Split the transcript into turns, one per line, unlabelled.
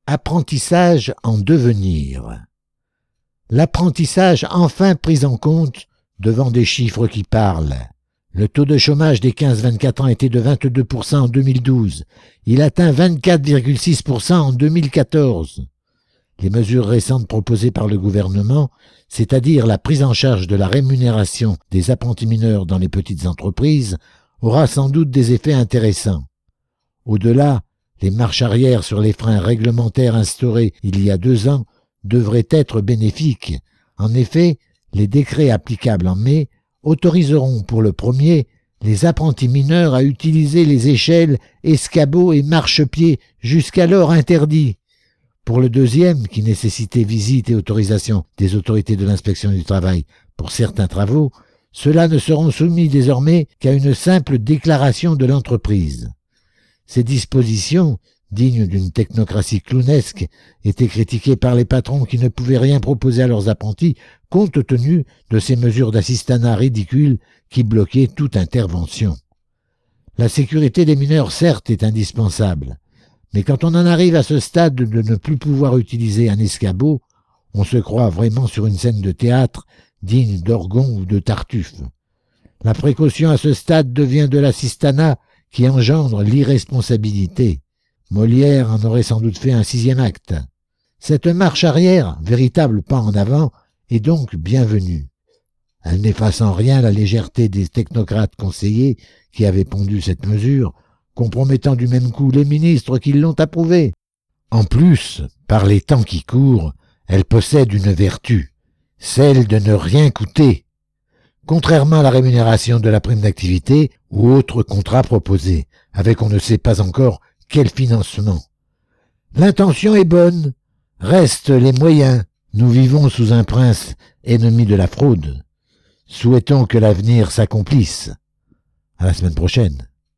Apprentissage en devenir. L'apprentissage enfin pris en compte devant des chiffres qui parlent. Le taux de chômage des 15-24 ans était de 22% en 2012. Il atteint 24,6% en 2014. Les mesures récentes proposées par le gouvernement, c'est-à-dire la prise en charge de la rémunération des apprentis mineurs dans les petites entreprises, aura sans doute des effets intéressants. Au-delà, les marches arrière sur les freins réglementaires instaurés il y a 2 ans devraient être bénéfiques. En effet, les décrets applicables en mai autoriseront pour le premier les apprentis mineurs à utiliser les échelles, escabeaux et marchepieds jusqu'alors interdits. Pour le deuxième, qui nécessitait visite et autorisation des autorités de l'inspection du travail pour certains travaux, ceux-là ne seront soumis désormais qu'à une simple déclaration de l'entreprise. Ces dispositions, dignes d'une technocratie clownesque, étaient critiquées par les patrons qui ne pouvaient rien proposer à leurs apprentis compte tenu de ces mesures d'assistanat ridicules qui bloquaient toute intervention. La sécurité des mineurs, certes, est indispensable, mais quand on en arrive à ce stade de ne plus pouvoir utiliser un escabeau, on se croit vraiment sur une scène de théâtre digne d'Orgon ou de Tartuffe. La précaution à ce stade devient de l'assistanat qui engendre l'irresponsabilité. Molière en aurait sans doute fait un 6e acte. Cette marche arrière, véritable pas en avant, est donc bienvenue. Elle n'efface en rien la légèreté des technocrates conseillers qui avaient pondu cette mesure, compromettant du même coup les ministres qui l'ont approuvée. En plus, par les temps qui courent, elle possède une vertu, celle de ne rien coûter, contrairement à la rémunération de la prime d'activité ou autres contrats proposés, avec on ne sait pas encore quel financement. L'intention est bonne, restent les moyens. Nous vivons sous un prince ennemi de la fraude. Souhaitons que l'avenir s'accomplisse. À la semaine prochaine.